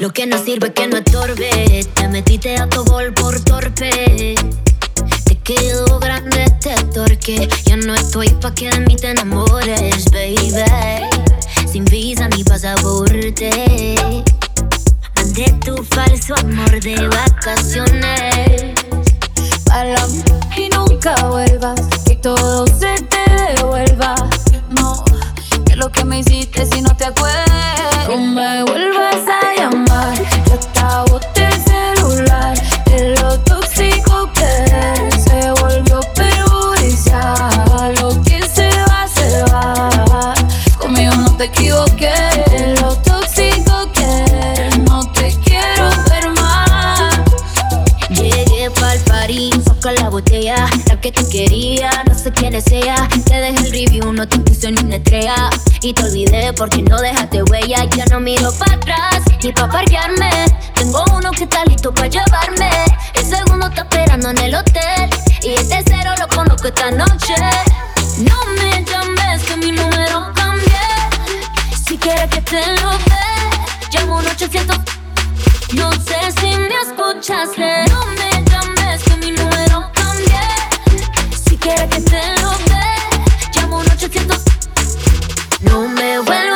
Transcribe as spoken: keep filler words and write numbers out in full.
Lo que no sirve que no estorbe. Te metiste a tu gol por torpe. Te quedó grande este torque. Ya no estoy pa' que de mí te enamores, baby. Sin visa ni pasaporte. Mandé tu falso amor de vacaciones. Baila y nunca vuelvas, que todo se te devuelva. No, que lo que me hiciste si no te acuerdas. No me vuelvas a llamar, yo hasta boté el celular. De lo tóxico que eres, se volvió perjudicial. Lo que se va, se va. Conmigo no te equivoqué. De lo tóxico que eres, no te quiero ver más. Llegué pa'l party, saca la botella, la que tú querías, no sé quién es ella. Te dejé el review, no te puse ni una estrella. Y te olvidé porque no dejaste huella. Ya no miro para atrás, ni pa' parquearme. Tengo uno que está listo pa' llevarme. El segundo está esperando en el hotel. Y el tercero lo conozco esta noche. No me llames que mi número cambié. Si quieres que te lo dé, llamo un ochocientos. No sé si me escuchaste. No me llames que mi número cambié. Si quieres que te lo dé, llamo un ochocientos. No me vuelvas